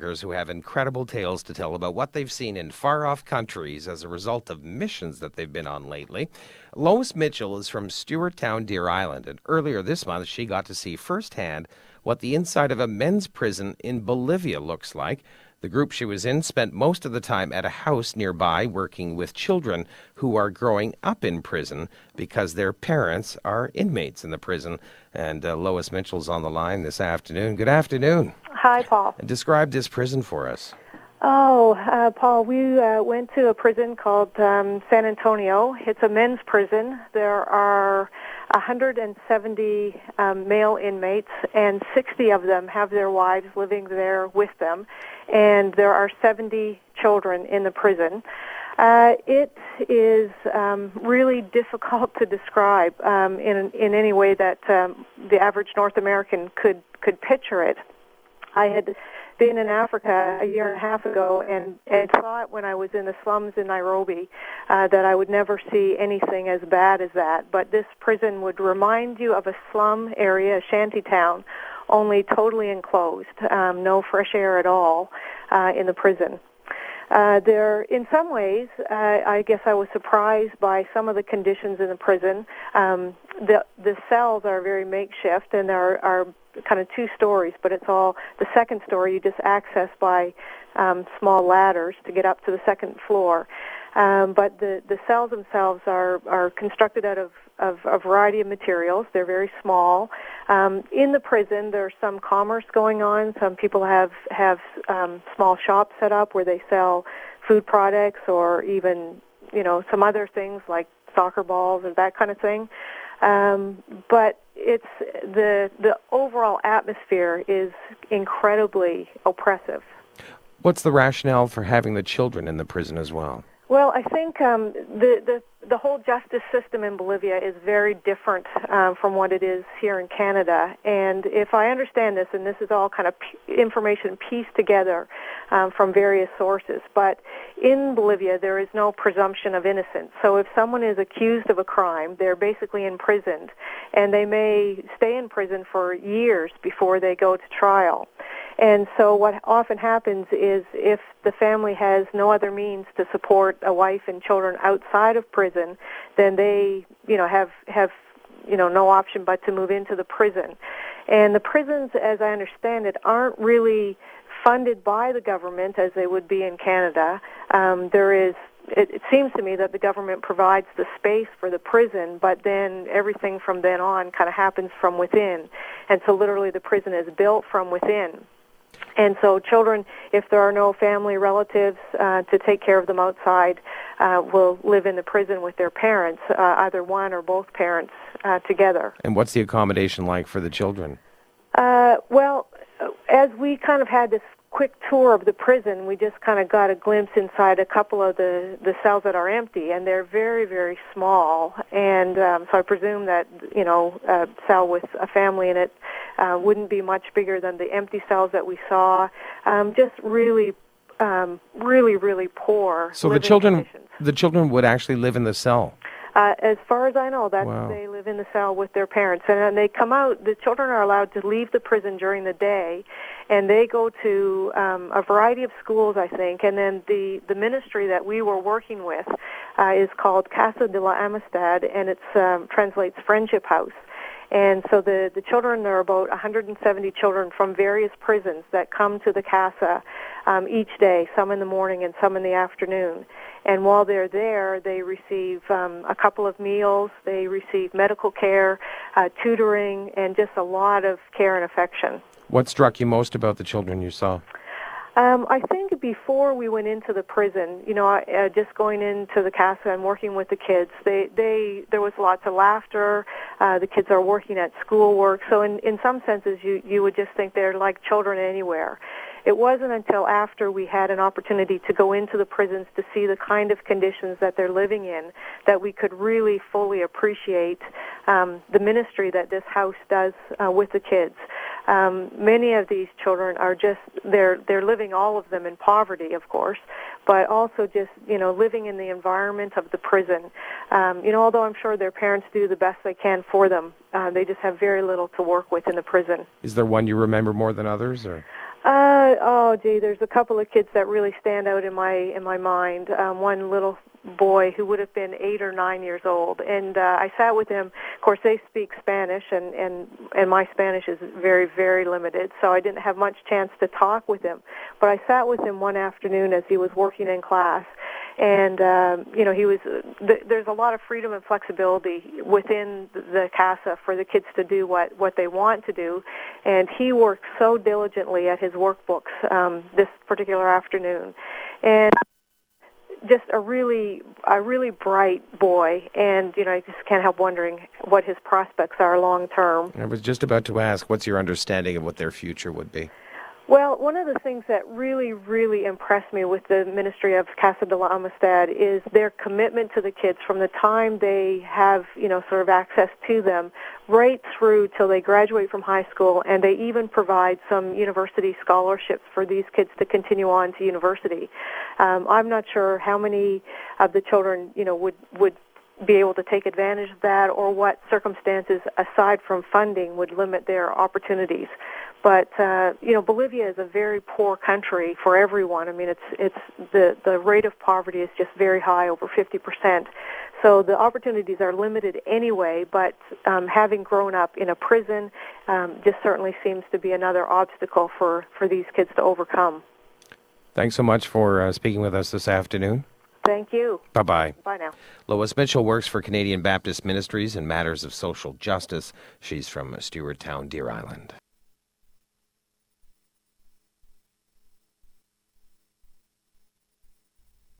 bloggers who have incredible tales to tell about what they've seen in far-off countries as a result of missions that they've been on lately. Lois Mitchell is from Stewarttown, Deer Island, and earlier this month she got to see firsthand what the inside of a men's prison in Bolivia looks like. The group she was in spent most of the time at a house nearby working with children who are growing up in prison because their parents are inmates in the prison. And Lois Mitchell's on the line this afternoon. Good afternoon. Hi, Paul. Describe this prison for us. Paul, we went to a prison called San Antonio. It's a men's prison. There are 170 male inmates, and 60 of them have their wives living there with them, and there are 70 children in the prison. It is really difficult to describe in any way that the average North American could picture it. I had been in Africa a year and a half ago and thought when I was in the slums in Nairobi that I would never see anything as bad as that. But this prison would remind you of a slum area, a shanty town, only totally enclosed, no fresh air at all in the prison. In some ways, I guess I was surprised by some of the conditions in the prison. The cells are very makeshift, and there are kind of two stories, but it's all the second story you just access by small ladders to get up to the second floor. But the cells themselves are constructed out of a variety of materials. They're very small. In the prison, there's some commerce going on. Some people have small shops set up where they sell food products or even, some other things like soccer balls and that kind of thing. But it's the overall atmosphere is incredibly oppressive. What's the rationale for having the children in the prison as well? Well, I think the whole justice system in Bolivia is very different from what it is here in Canada. And if I understand this, and this is all kind of information pieced together from various sources, but in Bolivia there is no presumption of innocence. So if someone is accused of a crime, they're basically imprisoned, and they may stay in prison for years before they go to trial. And so what often happens is if the family has no other means to support a wife and children outside of prison, then they, have no option but to move into the prison. And the prisons, as I understand it, aren't really funded by the government as they would be in Canada. It seems to me that the government provides the space for the prison, but then everything from then on kind of happens from within. And so literally the prison is built from within. And so children, if there are no family relatives to take care of them outside, will live in the prison with their parents, either one or both parents together. And what's the accommodation like for the children? Well, as we kind of had this quick tour of the prison, we just kind of got a glimpse inside a couple of the cells that are empty, and they're very, very small. And so I presume that, a cell with a family in it wouldn't be much bigger than the empty cells that we saw. Just really, really poor. So conditions. the children would actually live in the cell? As far as I know, Wow. They live in the cell with their parents. And they come out, the children are allowed to leave the prison during the day, and they go to a variety of schools, I think. And then the ministry that we were working with is called Casa de la Amistad, and it translates Friendship House. And so the children, there are about 170 children from various prisons that come to the casa each day, some in the morning and some in the afternoon. And while they're there, they receive a couple of meals, they receive medical care, tutoring, and just a lot of care and affection. What struck you most about the children you saw? I think before we went into the prison, just going into the casa and working with the kids, there was lots of laughter. The kids are working at schoolwork. So in some senses, you would just think they're like children anywhere. It wasn't until after we had an opportunity to go into the prisons to see the kind of conditions that they're living in that we could really fully appreciate the ministry that this house does with the kids. Many of these children are they're living, all of them, in poverty, of course, but also just, living in the environment of the prison. Although I'm sure their parents do the best they can for them, they just have very little to work with in the prison. Is there one you remember more than others, or? There's a couple of kids that really stand out in my mind. One little boy who would have been 8 or 9 years old, and I sat with him. Of course, they speak Spanish, and my Spanish is very, very limited, so I didn't have much chance to talk with him. But I sat with him one afternoon as he was working in class, and he was. There's a lot of freedom and flexibility within the CASA for the kids to do what they want to do, and he worked so diligently at his workbooks this particular afternoon, and just a really bright boy, and I just can't help wondering what his prospects are long term. I was just about to ask, what's your understanding of what their future would be? Well, one of the things that really, really impressed me with the Ministry of Casa de la Amistad is their commitment to the kids from the time they have, sort of access to them right through till they graduate from high school, and they even provide some university scholarships for these kids to continue on to university. I'm not sure how many of the children, would be able to take advantage of that, or what circumstances aside from funding would limit their opportunities. But Bolivia is a very poor country for everyone. I mean, it's the rate of poverty is just very high, over 50%. So the opportunities are limited anyway. But having grown up in a prison just certainly seems to be another obstacle for these kids to overcome. Thanks so much for speaking with us this afternoon. Thank you. Bye-bye. Bye now. Lois Mitchell works for Canadian Baptist Ministries in matters of social justice. She's from Stewarttown, Deer Island.